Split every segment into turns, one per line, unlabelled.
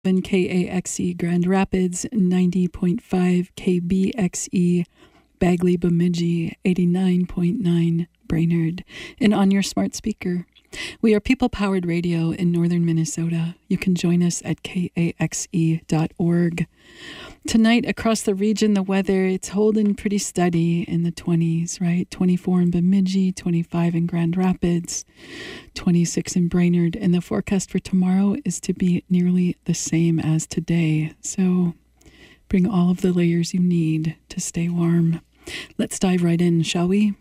KAXE Grand Rapids, 90.5 KBXE Bagley Bemidji, 89.9 Brainerd, and on your smart speaker. We are people-powered radio in northern Minnesota. You can join us at kaxe.org. Tonight, across the region, the weather, it's holding pretty steady in the 20s, right? 24 in Bemidji, 25 in Grand Rapids, 26 in Brainerd. And the forecast for tomorrow is to be nearly the same as today. So bring all of the layers you need to stay warm. Let's dive right in, shall we?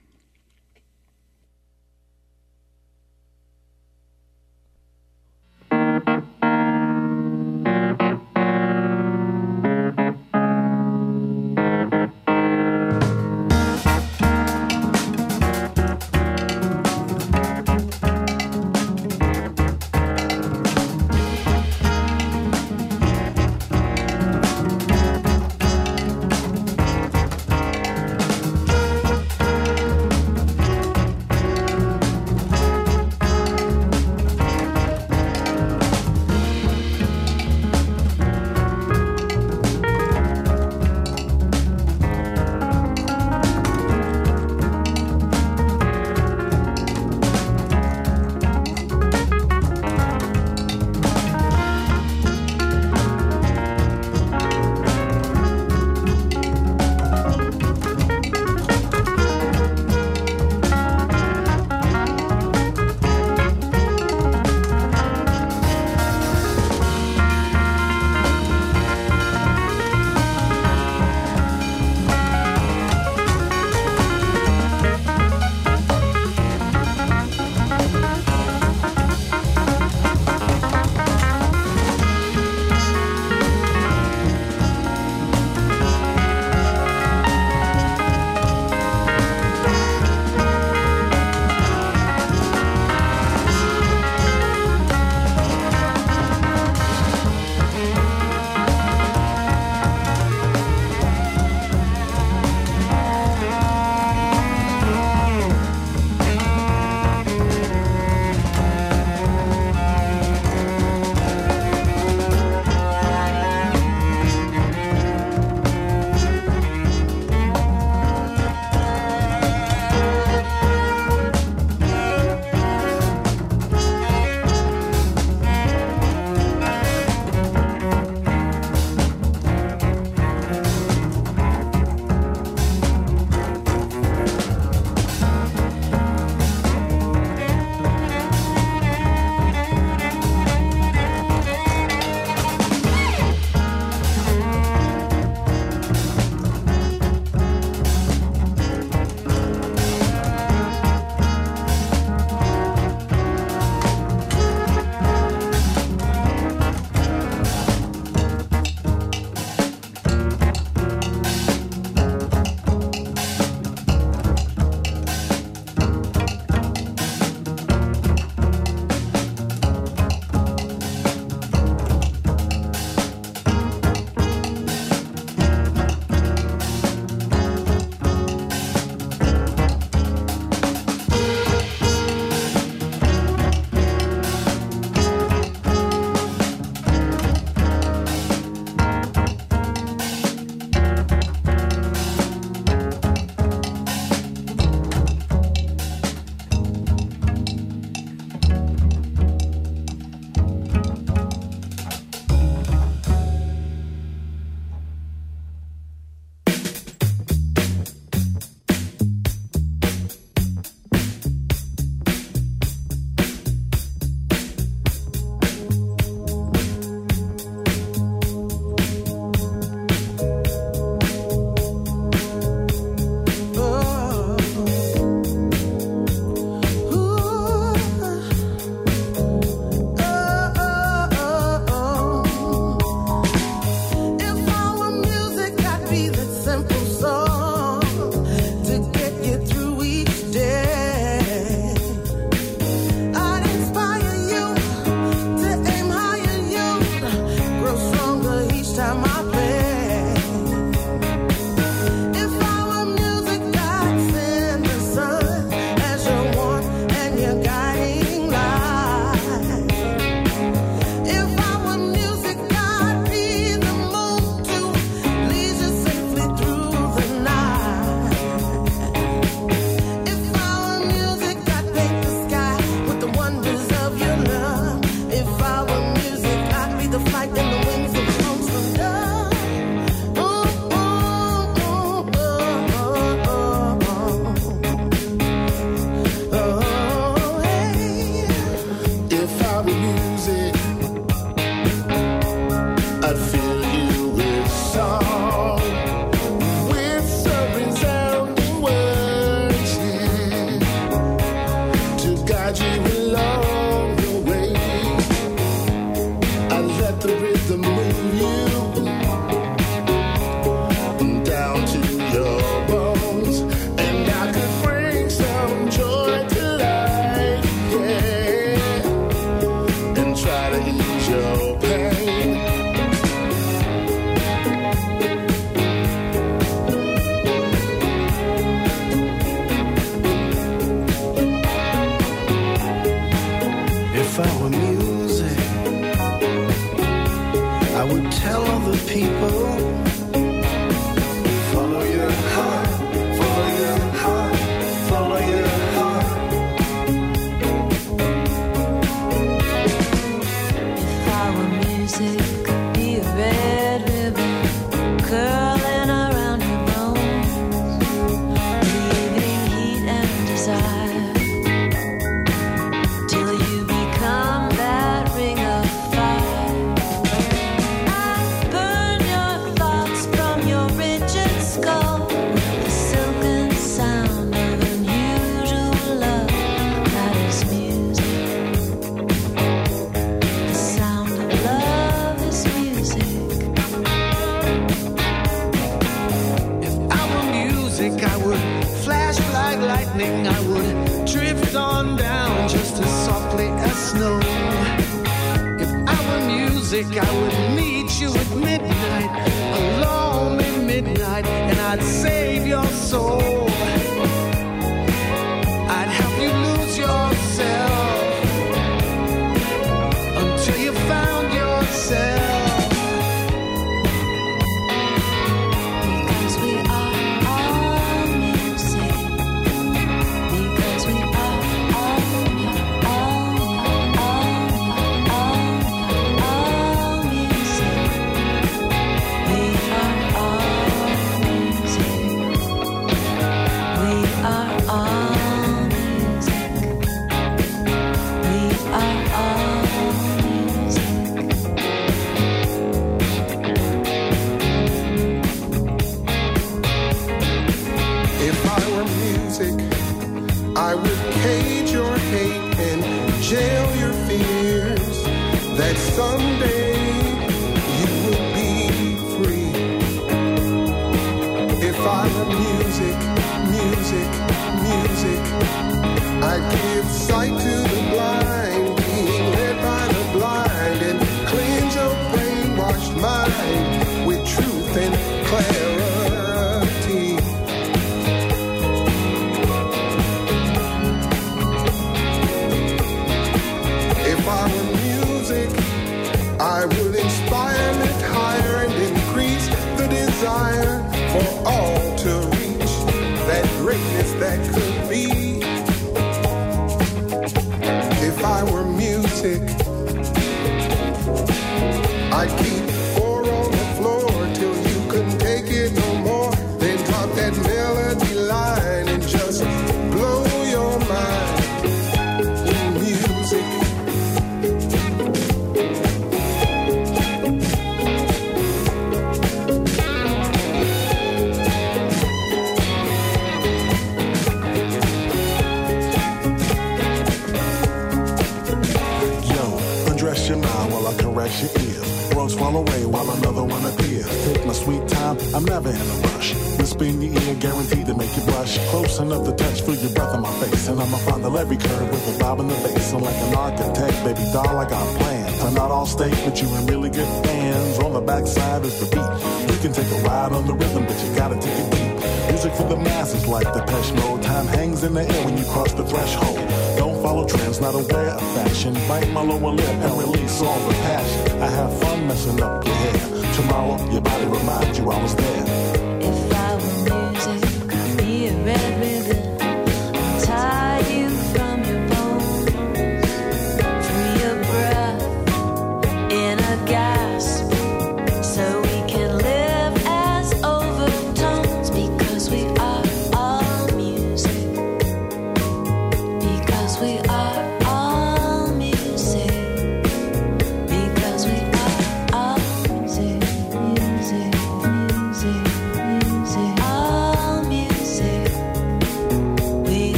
But you in really good hands. On the backside is the beat. You can take a ride on the rhythm, but you gotta take it deep. Music for the masses like the Depeche Mode. Time hangs in the air when you cross the threshold. Don't follow trends, not aware of fashion. Bite my lower lip and release all the passion. I have fun messing up your hair. Tomorrow, your body reminds you I was there.
If I were music, I'd be a red ribbon. I'll tie you from your bones. Free your breath in a guy.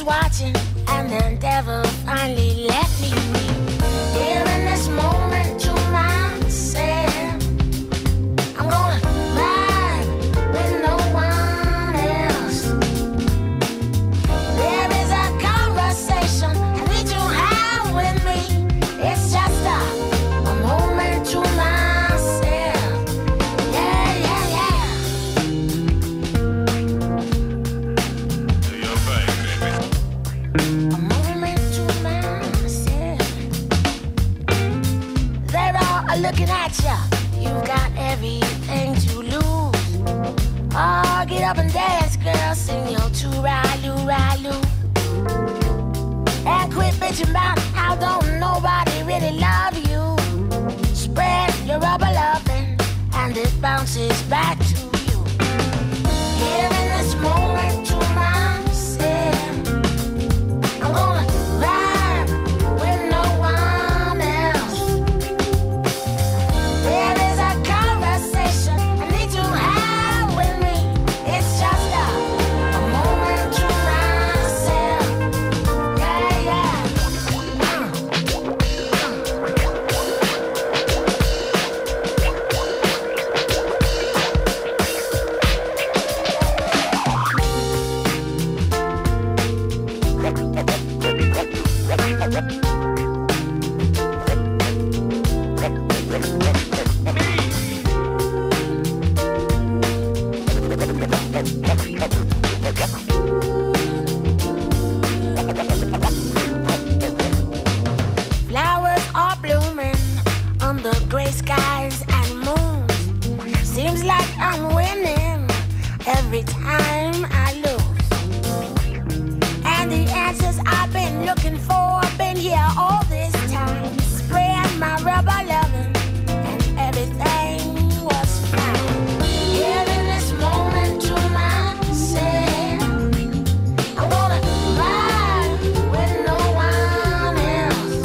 watching, and the devil finally let me be. Here in this moment to myself, I'm gonna ride with no one else. There is a conversation I need to have with me. It's just a moment to myself. Yeah, yeah, yeah.
Do your thing, baby.
A moment to myself. They're all looking at ya. You've got everything to lose. Oh, get up and dance, girl. Sing your tooraloo-raloo. And quit bitching about how don't nobody really love you. Spread your rubber loving, and it bounces back to you. Here in this moment to myself, I'm gonna ride with no one else. There is a conversation I need to have with me. It's just a moment to myself. Yeah, yeah. Flowers are blooming under gray skies and moons. Seems like I'm winning every time I lose. And the answers I've been looking for been here all this time. Spread my rubber loving, and everything was fine. Here in this moment to myself, I'm gonna ride with no one else.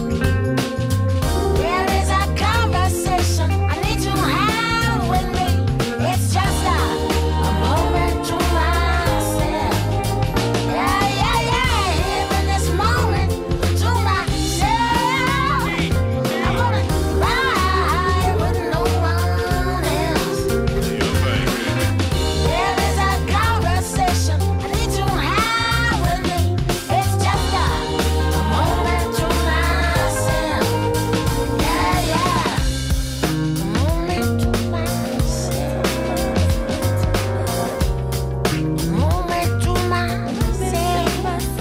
There is a conversation I need to have with me. It's just a moment to myself. Yeah, yeah, yeah. Here in this moment to myself, I'm gonna ride with no one else.
Do your thing, baby.
There is a conversation I need to have with me. It's just a moment to myself. Yeah, yeah. A moment to myself. A moment to myself. A moment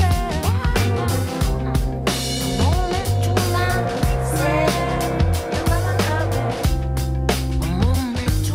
to myself. A moment to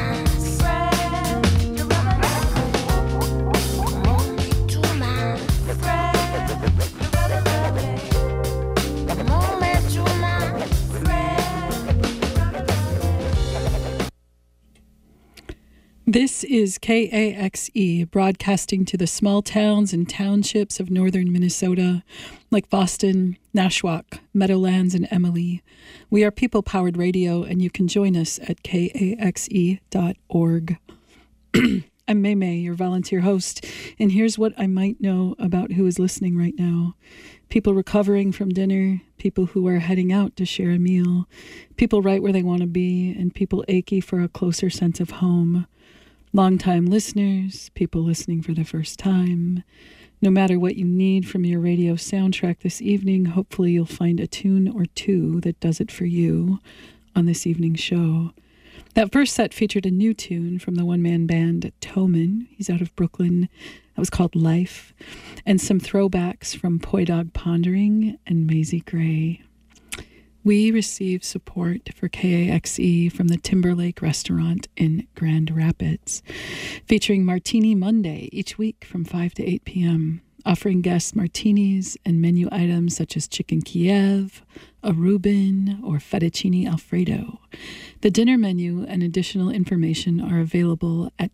This is KAXE, broadcasting to the small towns and townships of northern Minnesota, like Boston, Nashwauk, Meadowlands, and Emily. We are people-powered radio, and you can join us at kaxe.org. I'm Maymay, your volunteer host, and here's what I might know about who is listening right now. People recovering from dinner, people who are heading out to share a meal, people right where they want to be, and people achy for a closer sense of home. Long-time listeners, people listening for the first time. No matter what you need from your radio soundtrack this evening, hopefully you'll find a tune or two that does it for you on this evening's show. That first set featured a new tune from the one-man band Toman. He's out of Brooklyn. That was called Life. And some throwbacks from Poi Dog Pondering and Maisie Gray. We receive support for KAXE from the Timberlake Restaurant in Grand Rapids, featuring Martini Monday each week from 5 to 8 p.m., offering guests martinis and menu items such as chicken Kiev, a Reuben, or fettuccine Alfredo. The dinner menu and additional information are available at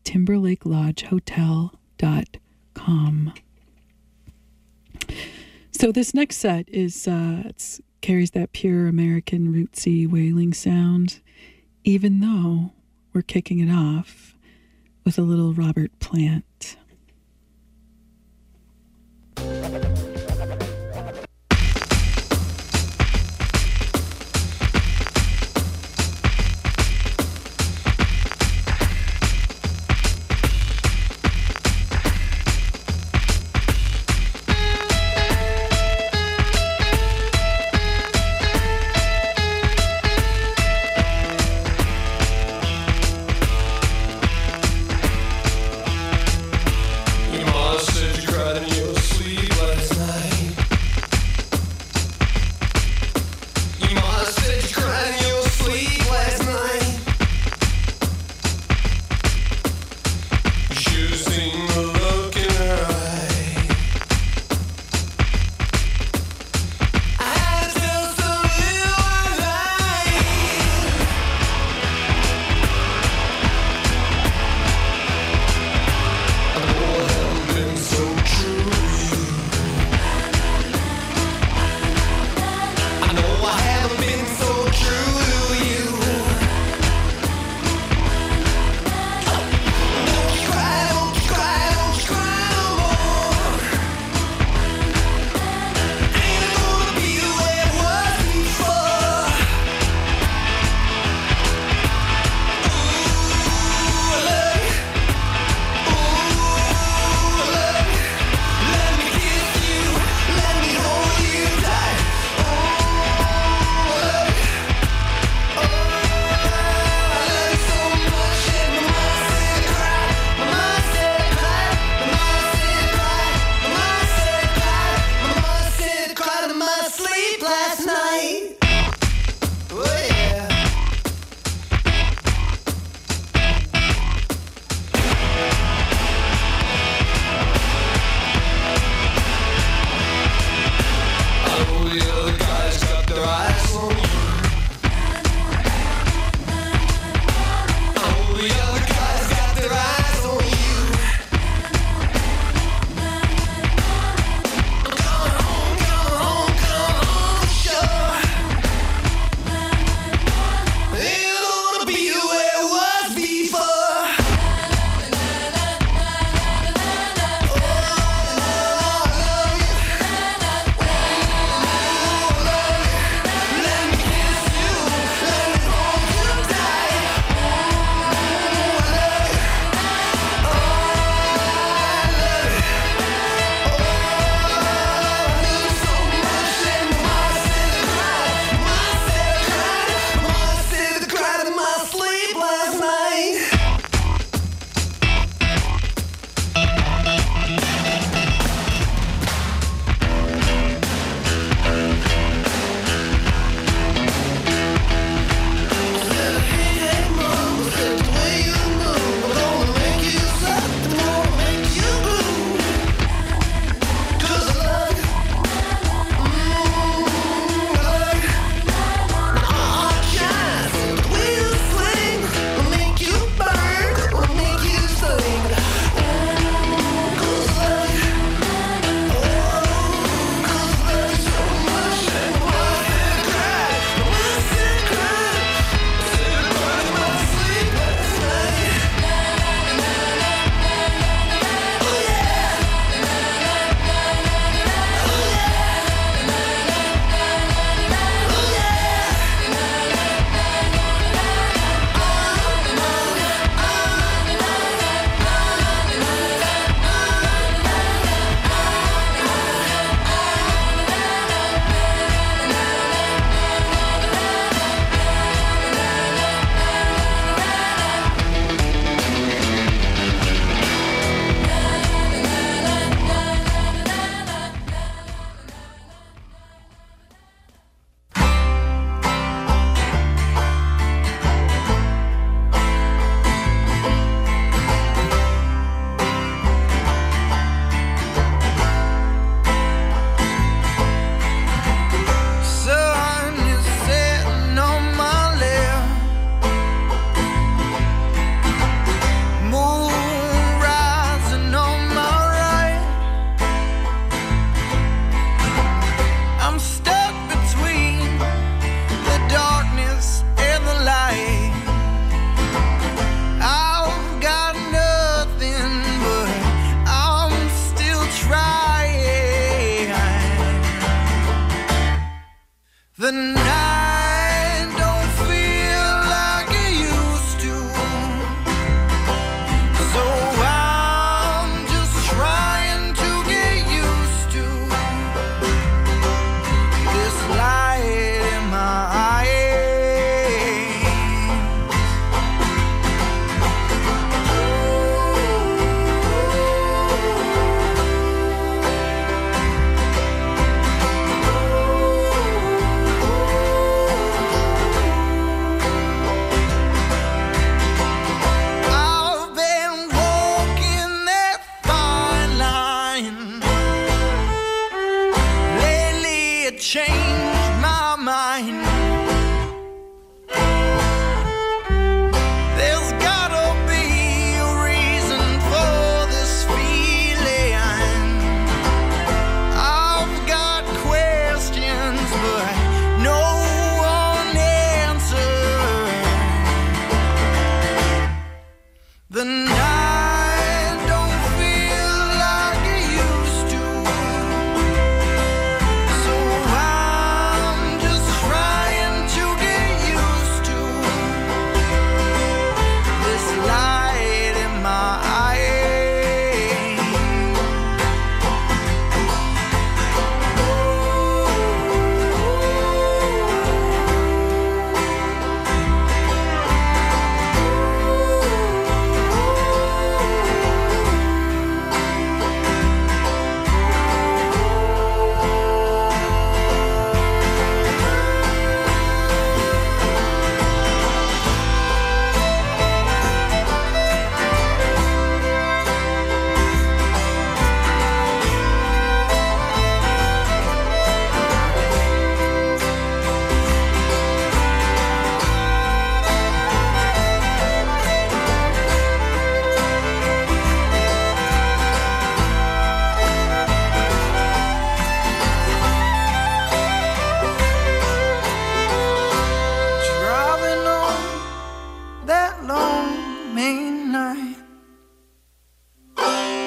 timberlakelodgehotel.com. So this next set is carries that pure American rootsy wailing sound, even though we're kicking it off with a little Robert Plant.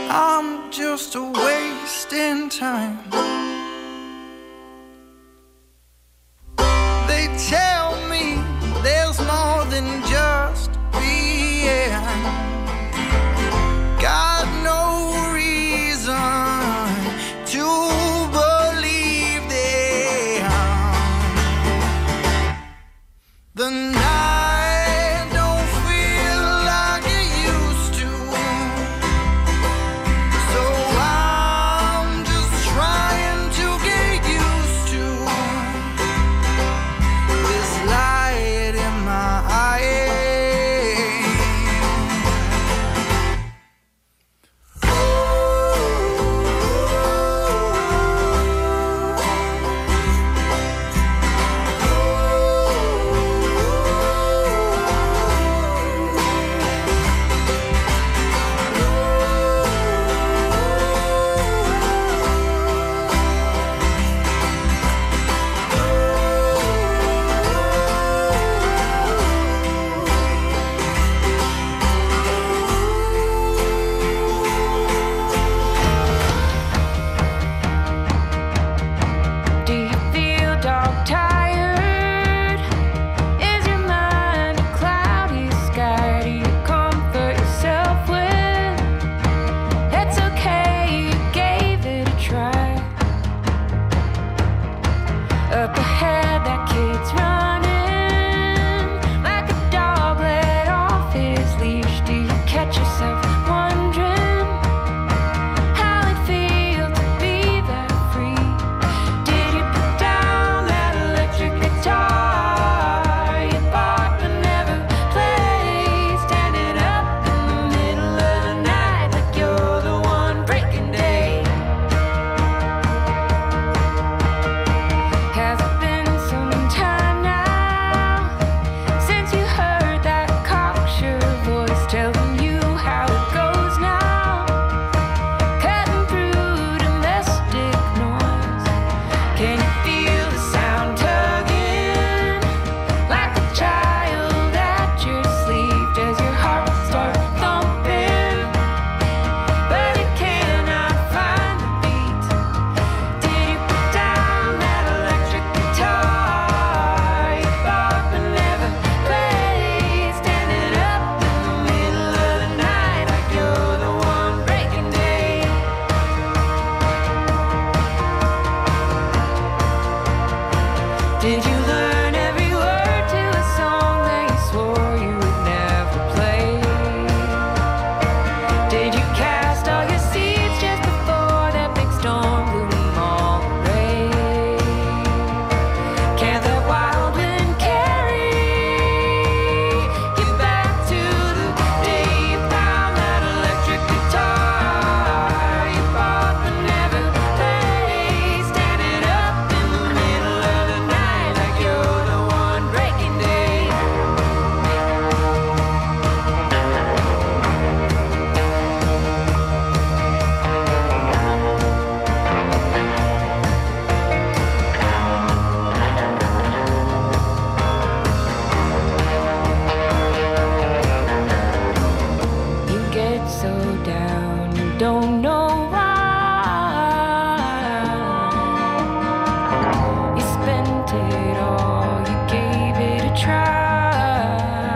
I'm just a wasting time. They tell me there's more than just being. Got no reason to believe them. The night don't feel like it used to. So I'm just trying to get used to this light in my eye. Do you feel dog-tired? Is your mind a cloudy sky? Do you comfort yourself with? It's okay, you gave it a try. Up ahead, that kid's running like a dog let off his leash. Do you catch yourself wondering how it feels to be that free? Did you put down that electric guitar you bought but never played? Standing up in the middle of the night like you're the one breaking day. Has it been some time now since you heard that cocksure voice telling you how it goes now? Cutting through domestic noise. Can you feel the sound tugging like a child at your sleeve? Does your heart start thumping, but it cannot find the beat? Did you put down that electric guitar you bought but never played? Standing up in the middle of the night like you're the one breaking day. Did you learn every word to a song that you swore you would never play? Did you cast all your seeds just before that big storm blew them all away? Can't that wild wind carry you back to the day you found that electric guitar you bought but never played? Standing up in the middle of the night like you're the one breaking day. You get so down, you don't know why. You spent it all, you gave it a try.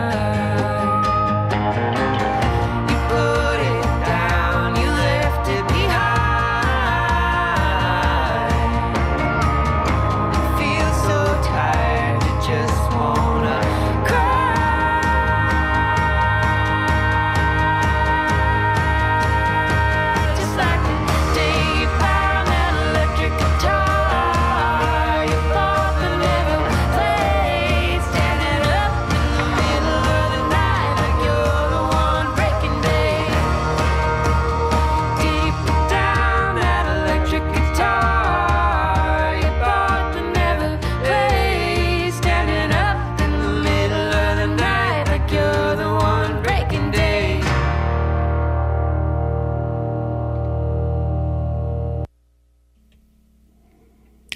You put it down, you left it behind. You feel so tired, you just wanna cry. Just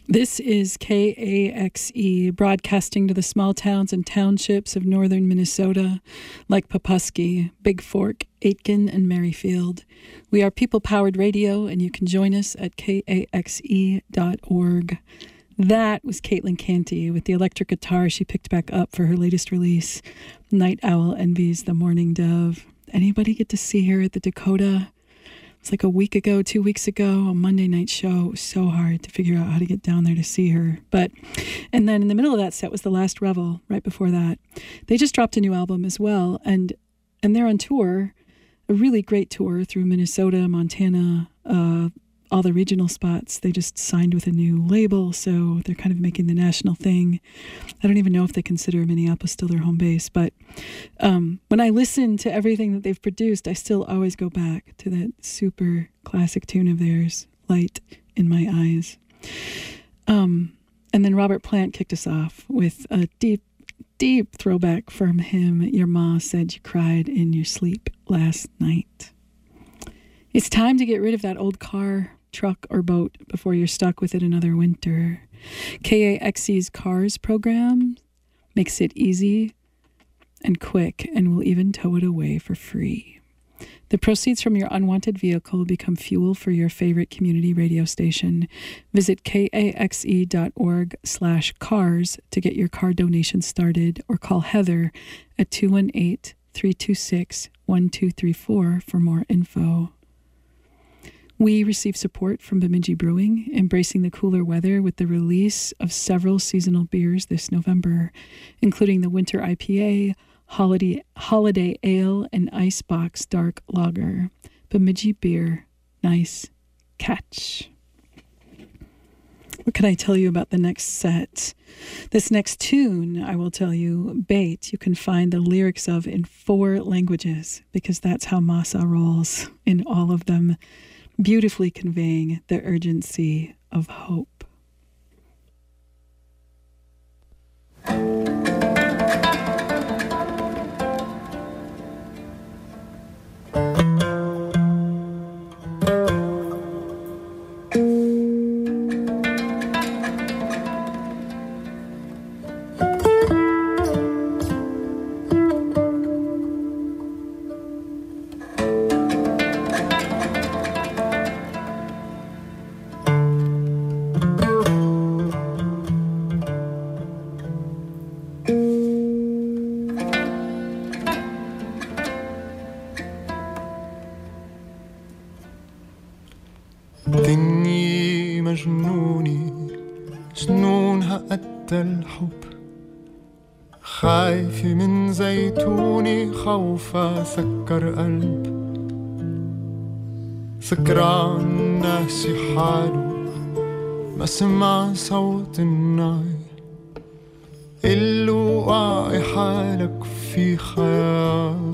This is KAXE, broadcasting to the small towns and townships of northern Minnesota, like Papusky, Big Fork, Aitkin, and Merrifield. We are people-powered radio, and you can join us at kaxe.org. That was Caitlin Canty with the electric guitar she picked back up for her latest release, Night Owl Envies the Morning Dove. Anybody get to see her at the Dakota? It's like a week ago, 2 weeks ago, a Monday night show. It was so hard to figure out how to get down there to see her. And then in the middle of that set was The Last Revel, right before that. They just dropped a new album as well, and they're on tour, a really great tour through Minnesota, Montana, all the regional spots. They just signed with a new label, so they're kind of making the national thing. I don't even know if they consider Minneapolis still their home base, but when I listen to everything that they've produced, I still always go back to that super classic tune of theirs, Light in My Eyes. And then Robert Plant kicked us off with a deep, deep throwback from him. Your Ma Said You Cried in Your Sleep Last Night. It's time to get rid of that old car, truck, or boat before you're stuck with it another winter. KAXE's Cars program makes it easy and quick and will even tow it away for free. The proceeds from your unwanted vehicle become fuel for your favorite community radio station. Visit kaxe.org/cars to get your car donation started, or call Heather at 218-326-1234 for more info. We receive support from Bemidji Brewing, embracing the cooler weather with the release of several seasonal beers this November, including the Winter IPA, Holiday Ale, and Icebox Dark Lager. Bemidji Beer, nice catch. What can I tell you about the next set? This next tune, I will tell you, Bait, you can find the lyrics of in 4 languages, because that's how Masa rolls, in all of them, beautifully conveying the urgency of hope.
دنيي مجنوني جنونها قد الحب خايفة من زيتوني خوفها سكر قلب سكران ناسي حاله ما سمع صوت الناي اللي واقي حالك في خيار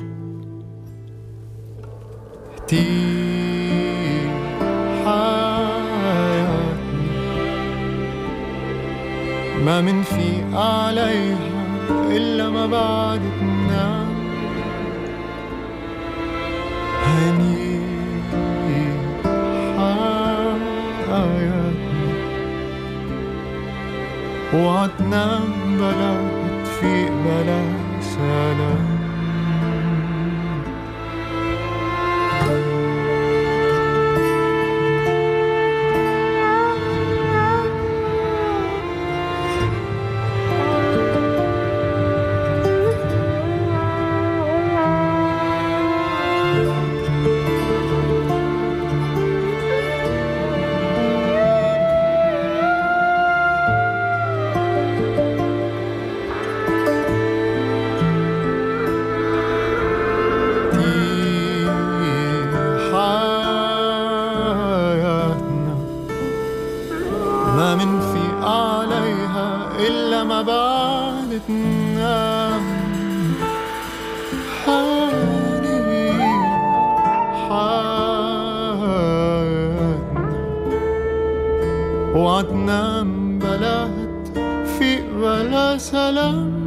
ما منفيق عليها إلا ما بعد تنام هني حياتنا وعتنام بلا تفيق بلا سلام وعدنام بلا تفيق بلا سلام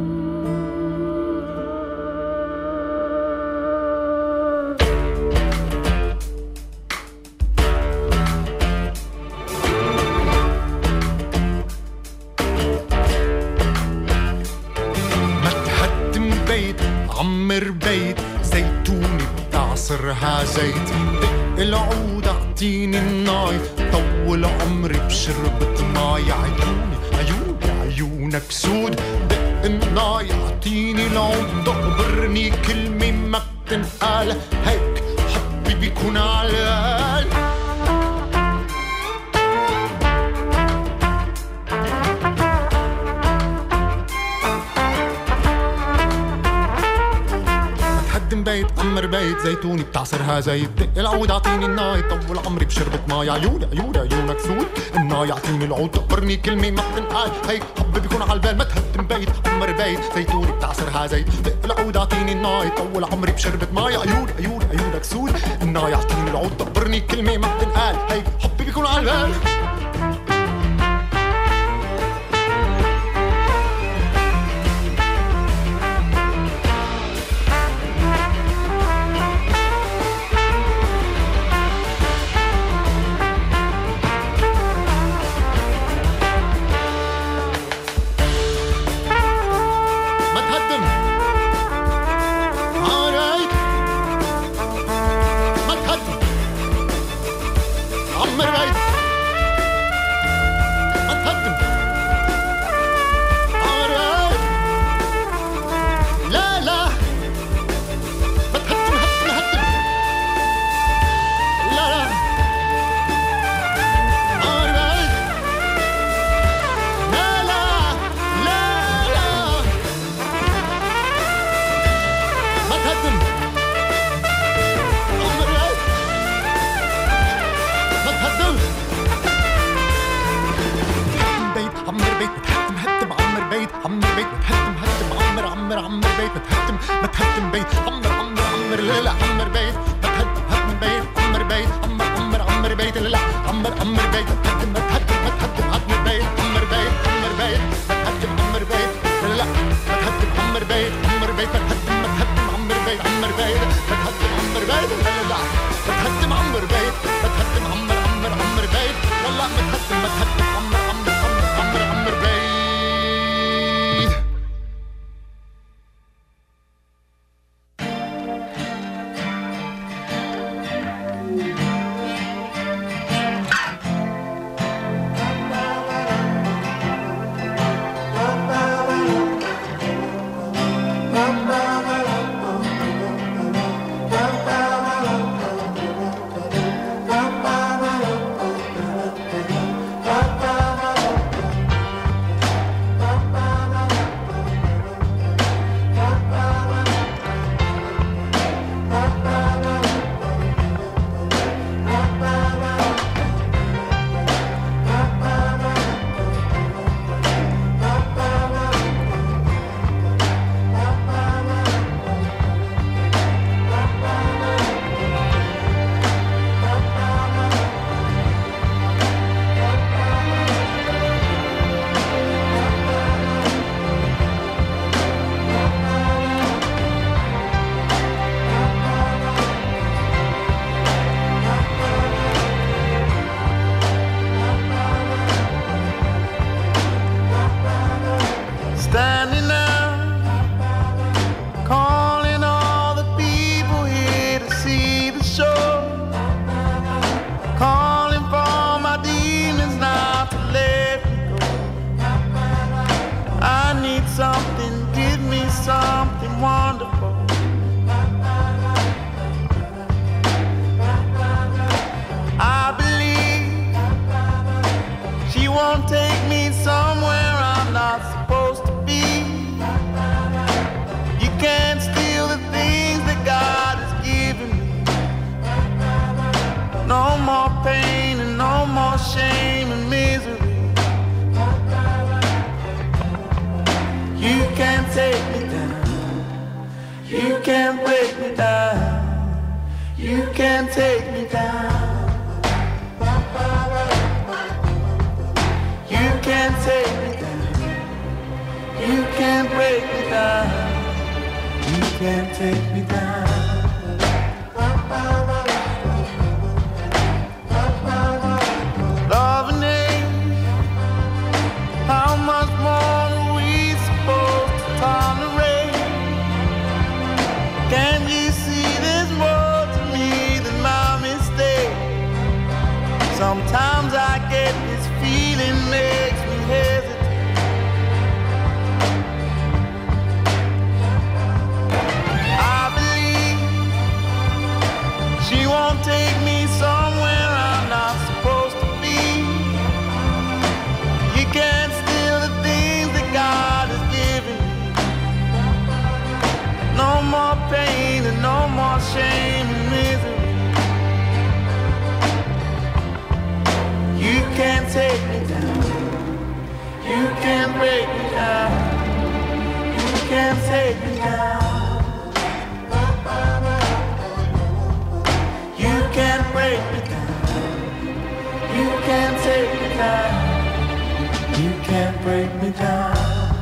بتعصرها زيت. دق العود اعطيني الناي، طول عمري بشربة ماي. عيوني عيوني عيونك سود، دق الناي اعطيني العود، اخبرني كلمة ما بتنقال، هيك حبي بيكون علال. بيت عمر بيت زيتوني بتعصرها زيت. دق العود اعطيني الناي، طول عمري بشربة ماي. عيوني عيوني عيونك سود، الناي اعطيني العود، تقبرني كلمة ما بتنقال، هيك حب بيكون عالبال. ما تهدم بيت عمر بيت زيتوني بتعصرها زيت. دق العود اعطيني الناي، طول عمري بشربة ماي. عيوني عيوني عيونك سود، الناي اعطيني العود، تقبرني كلمة ما بتنقال، هيك حب بيكون عالبال.
Can you see there's more to She won't take me somewhere I'm not supposed to be. You can't steal the things that God has given me. No more pain and no more shame and misery. You can't take me down. You can't break me down. You can't take me down. You can't break me down. You can't take me down. You can't break me down.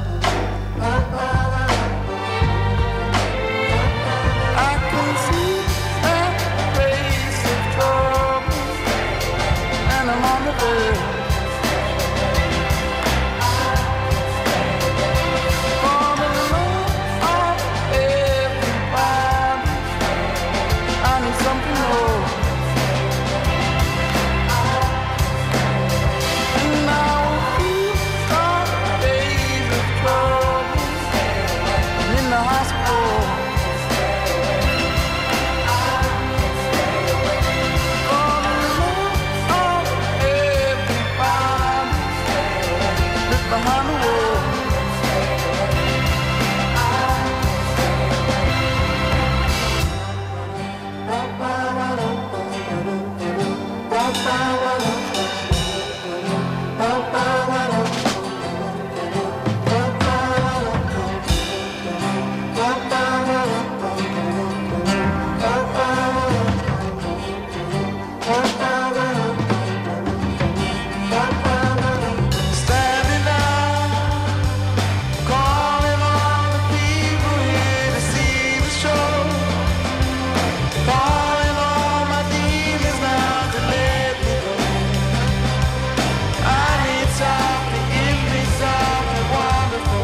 I can see that face of trouble, and I'm on the verge. For the love of everybody, I need something more. And now these are days of trouble in the hospital. For the love of everybody, live behind the wall. Standing out, calling all the people here to see the show. Calling all my demons now to let me go. I need something, give me something wonderful.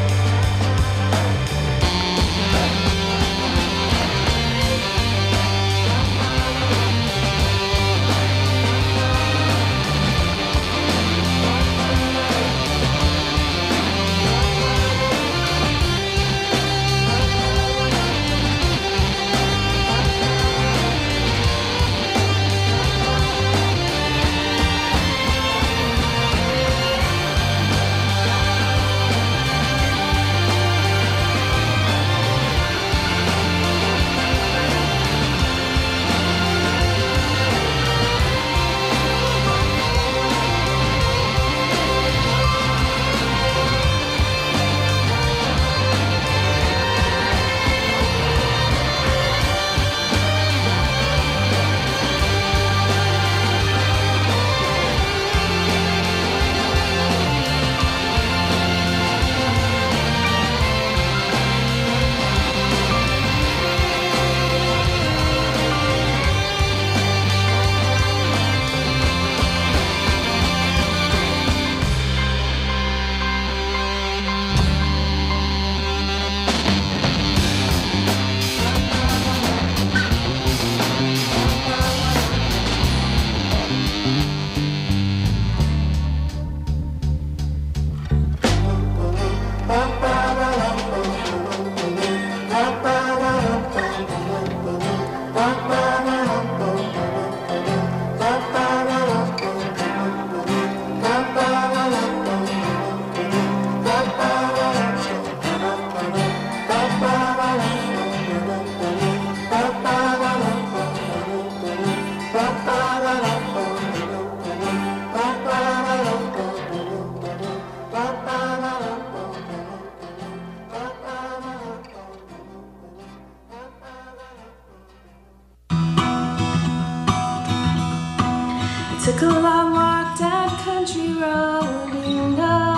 Took a long walk down country road, you know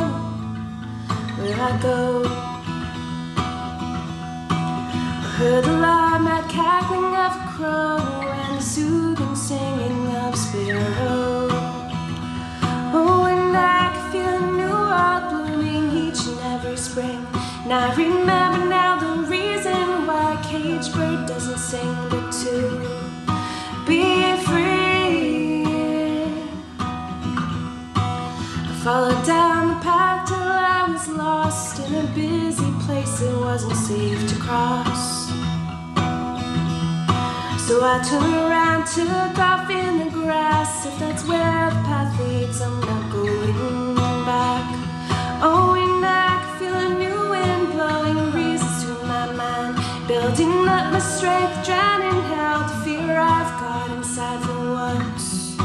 where I go. I heard the loud mad cackling of a crow and the soothing singing of a sparrow. Oh, and I could feel a new world blooming each and every spring. And I remember now the reason why a caged bird doesn't sing but to be free. Followed down the path till I was lost in a busy place it wasn't safe to cross. So
So I turn around, took off in the grass. If that's where the path leads, I'm not going back. Oh, and I can feel a new wind blowing breezes through my mind, building up my strength, drowning out the fear I've got inside for once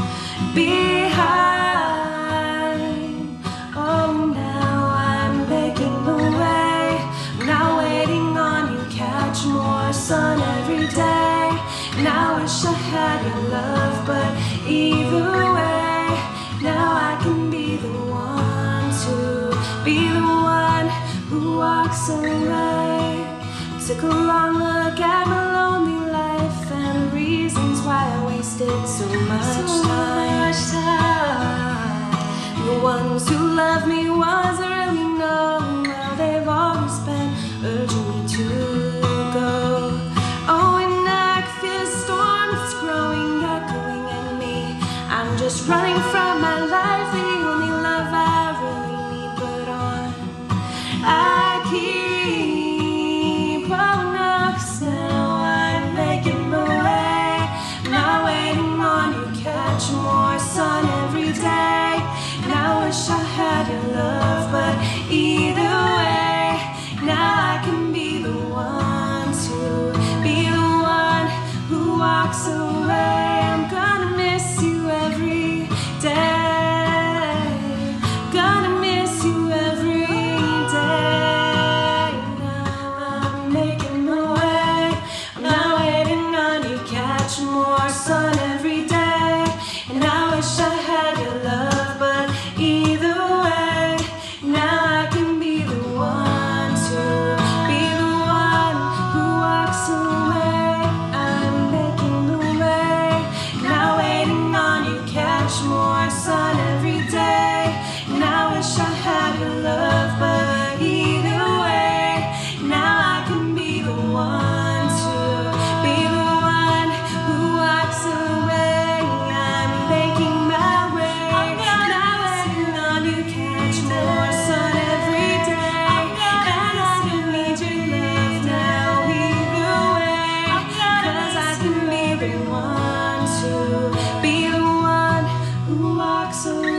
behind. Oh, now I'm making the way, now waiting on you, catch more sun every day. Now I wish I had your love, but either way, now I can be the one to be the one who walks away. Took a long look at my lonely life and the reasons why I wasted so much time. The ones who love me, ones I really know, well, they've always been urging me to go. Oh, and I can feel a storm that's growing, echoing in me. I'm just running from my life, the only love I really need, but on I keep on up, so I'm making the way, now waiting on you, catch more sun every day. Now I wish I had your love, but either way, now I can be the one to be the one who walks away. I'm gonna miss you every day, gonna miss you every day. Now I'm making the way, I'm now waiting on you, catch more sun every day. And I wish I had your love, but either way, now I can be the one to be the one who walks away. I'm making the way, now waiting on you, catch more sun every day. And I wish I had your love, but either way, now I can be the one to be the one who walks away. I'm making my way, now waiting on you, catch more sun every day. And I can need your love now either way, 'cause I can be the one to be the one who walks away.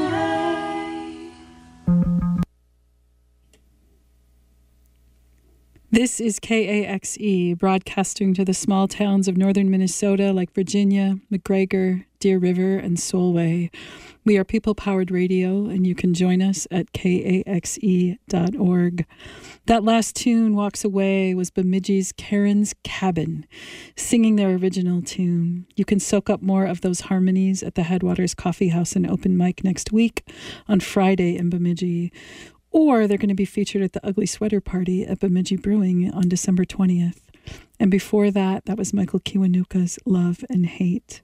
This is KAXE, broadcasting to the small towns of northern Minnesota like Virginia, McGregor, Deer River, and Solway. We are people-powered radio, and you can join us at kaxe.org. That last tune, Walks Away, was Bemidji's Karen's Cabin, singing their original tune. You can soak up more of those harmonies at the Headwaters Coffee House and Open Mic next week on Friday in Bemidji. Or they're going to be featured at the Ugly Sweater Party at Bemidji Brewing on December 20th. And before that, that was Michael Kiwanuka's Love and Hate.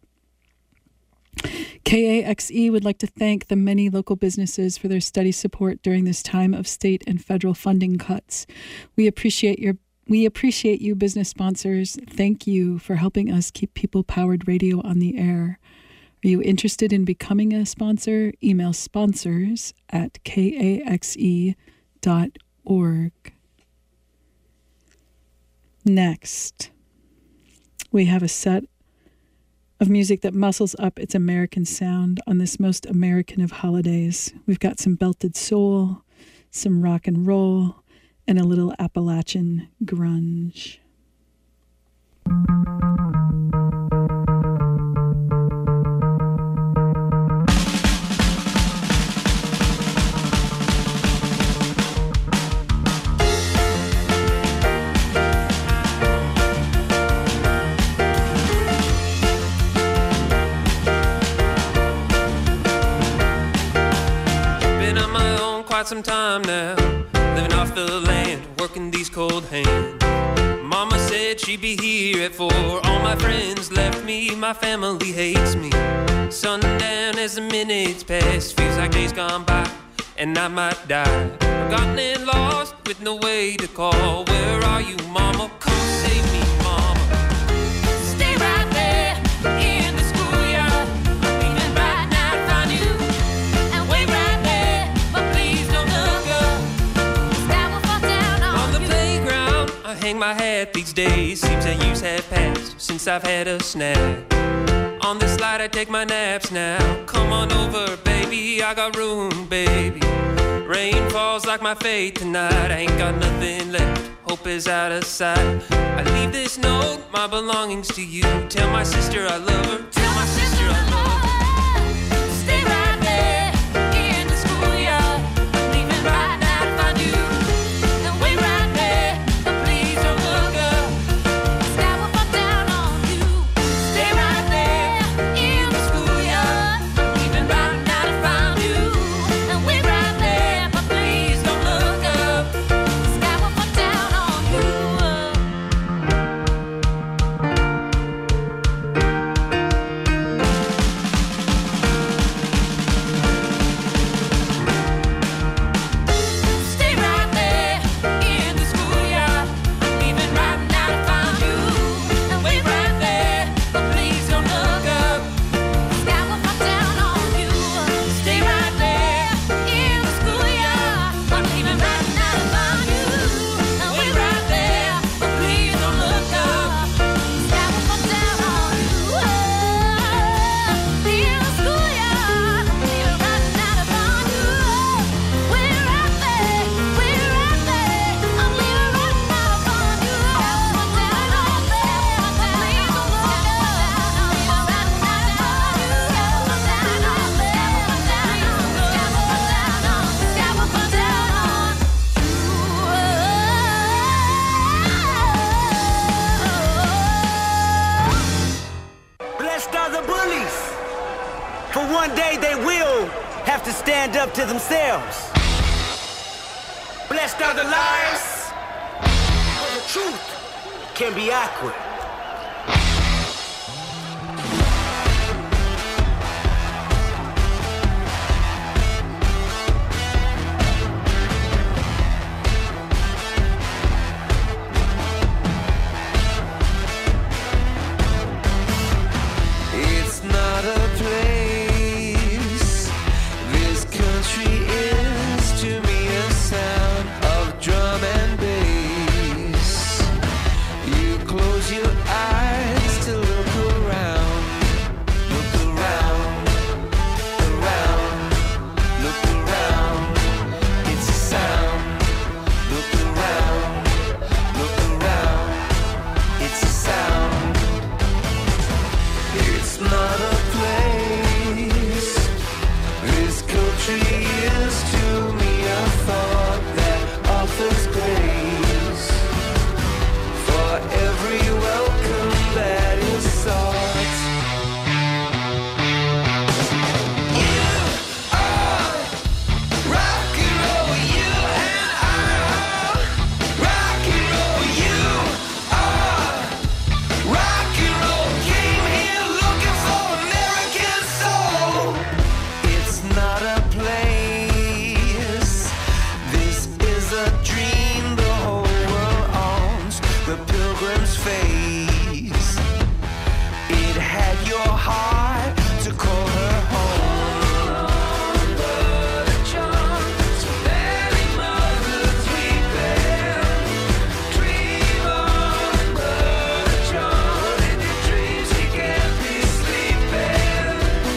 KAXE would like to thank the many local businesses for their steady support during this time of state and federal funding cuts. We appreciate you business sponsors. Thank you for helping us keep people-powered radio on the air. Are you interested in becoming a sponsor? Email sponsors@kaxe.org. Next, we have a set of music that muscles up its American sound on this most American of holidays. We've got some belted soul, some rock and roll, and a little Appalachian grunge.
Quite some time now, living off the land, working these cold hands. Mama said she'd be here at 4. All my friends left me, my family hates me. Sundown as the minutes pass, feels like days gone by, and I might die. I've gotten lost with no way to call. Where are you, Mama? Come save me, Mama. Stay right there in the schoolyard. I'm leaving right now to find you. And wait right there, but please don't look up. The sky will fall down on the playground. I hang my hat these days. Seems that years have passed since I've had a snack. On this slide I take my naps now. Come on over, baby, I got room, baby. Rain falls like my fate tonight. I ain't got nothing left, hope is out of sight. I leave this note, my belongings to you. Tell my sister I love her, tell my sister I love her. Stay right there in the schoolyard. I'm leaving right now to find you. And wait right there, but please don't look up. The sky will fall down on you. Stay right there in the schoolyard. I'm leaving right now to find you. And wait right there, but please don't look up. The sky will fall down on you. Stay right there in the schoolyard. I'm leaving right now to find you. And wait right there, but please don't look up. The sky will fall down on you. Stay right there in the schoolyard. I'm leaving right now to find you. And wait right there, but please don't look up. The sky will fall down on you. In the schoolyard, I'm leaving right now to find you. Wait right there, wait right there. I'm leaving right now to find you. Down on there, please don't look up. I'm leaving right now to find you. Down on there, please don't look up. Sky will fall down on
Blessed are the bullies, for one day they will have to stand up to themselves. Blessed are the liars, for the truth can be awkward.
It's not a place. This country is to me a sound of drum and bass. You close your eyes to look around. Look around, around, look around. It's a sound. Look around, look around. It's a sound. It's not a place. This country is to me a thought that offers grace for every welcome that is sought. You are rock and roll, you and I. Rock and roll, you are. Rock and roll came here looking for American soul. It's not a place. This is a dream the whole world owns. The pilgrim's face. It had your heart to call her home. But John, so many mothers weeping. Dream on, but John, in your dreams he can't be sleeping.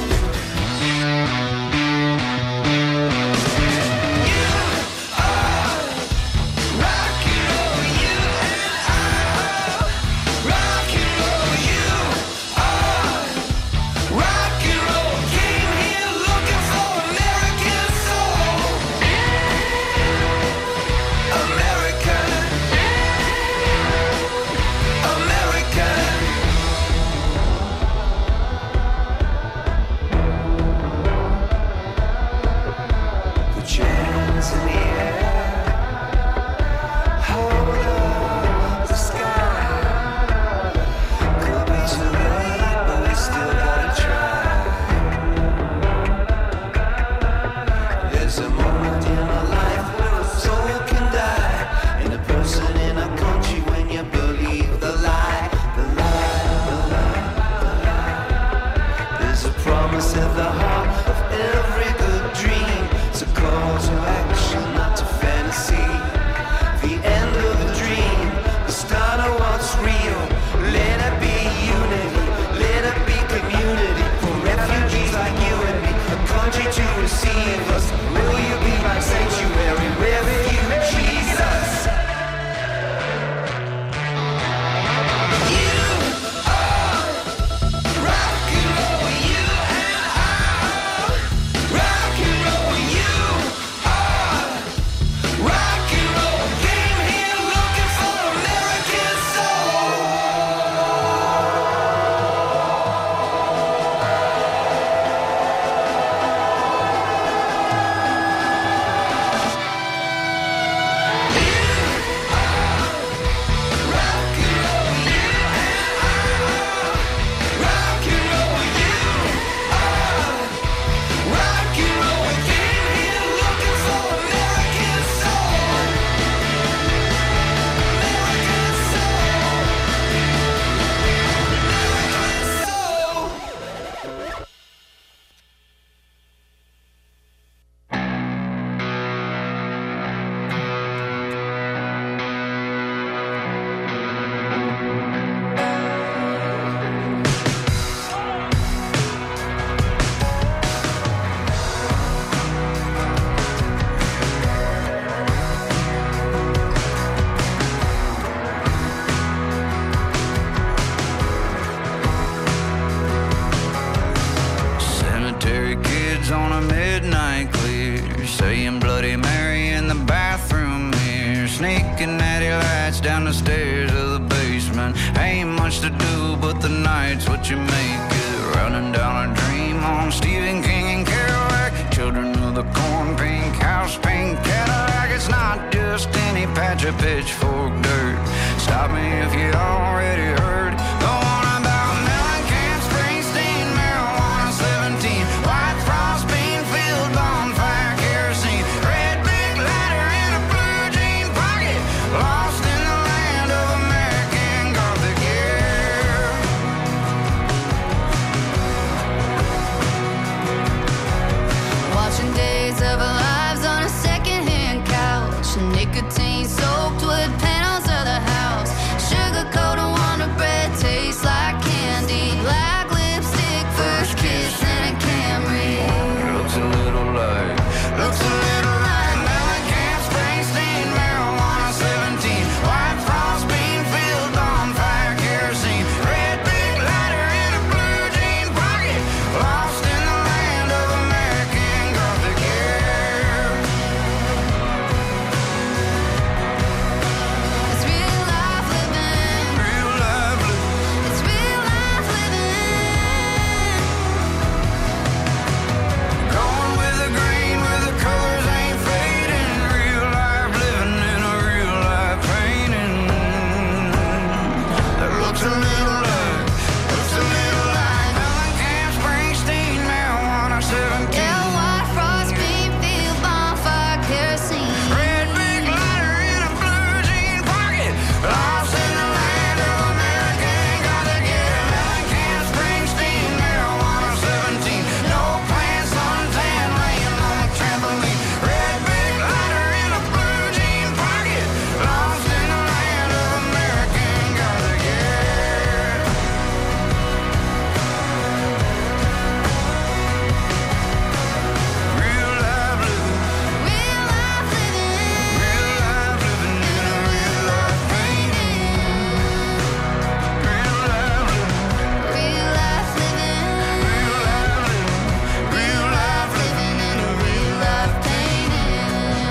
You are rock and roll, you and I. Rock and roll, you are. Rock and roll came here looking for American soul. American, American. Put your hands in the air. Hold up the sky. Could be too late, but we still gotta try. There's a moment in our life where a soul can die, and a person in a country when you believe the lie, the lie, the lie, the lie. There's a promise at the heart of every good dream. It's a call to action, not to fantasy. The end of a dream, the start
saying Bloody Mary in the bathroom mirror, sneaking natty lights down the stairs of the basement. Ain't much to do, but the night's what you make it. Running down a dream on Stephen King and Kerouac. Children of the corn, pink house, pink Cadillac. It's not just any patch of pitchfork dirt. Stop me if you already heard the one about Mellencamp, Springsteen, marijuana 17, white frost, bean-filled bonfire, kerosene, red big ladder in a blue jean pocket, lost in the land of American Gothic air.
Watching Days of Our Lives on a second-hand couch, nicotine-soaked wood panels of the house, sugar-coated Wonder Bread tastes like candy, black lipstick, first kiss in a Camry.
Looks a little like Mellencamp, Springsteen, marijuana 17, white frost, bean-filled bonfire, kerosene, red big ladder in a blue jean pocket, lost in the land of American Gothic air.
It's real life living. It's real life living.
Going with the grain where the colors ain't fading. Real life living in a real life painting. That looks a little like Mellencamp, Springsteen, marijuana 17.
Yeah, white frost, bean-filled bonfire, kerosene.
Red big ladder in a blue jean pocket, lost in the land of American Gothic air. Mellencamp, Springsteen, marijuana 17. No plans, suntan, laying on a trampoline. Red big ladder in a blue jean pocket, lost in the land of American Gothic air. Real life living.
Real life living.
Real life living in a real life painting. Real life living.
Real life living.
Real life living
Living in a real life painting.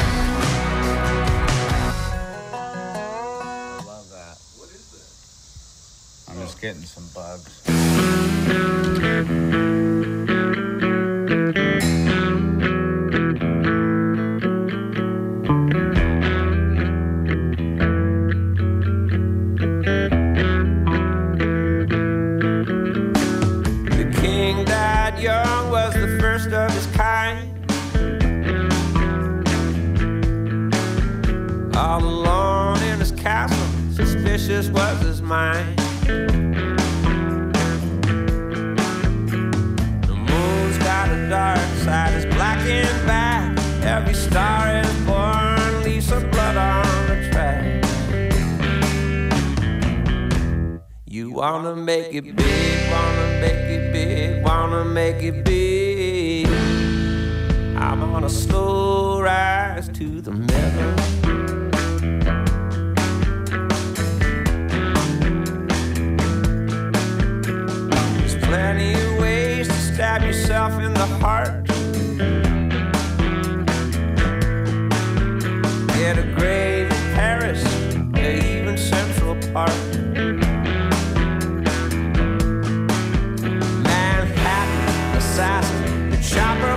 Love that. What is this? I'm just getting some bugs.
The king died young, was the first of his kind. All alone in his castle, suspicious was his mind. The moon's got a dark side, it's black and bad. Every star is born, leaves some blood on the track. You wanna make it big, wanna make it big, wanna make it big. I'm on a slow rise to the middle. There's plenty of ways to stab yourself in the heart.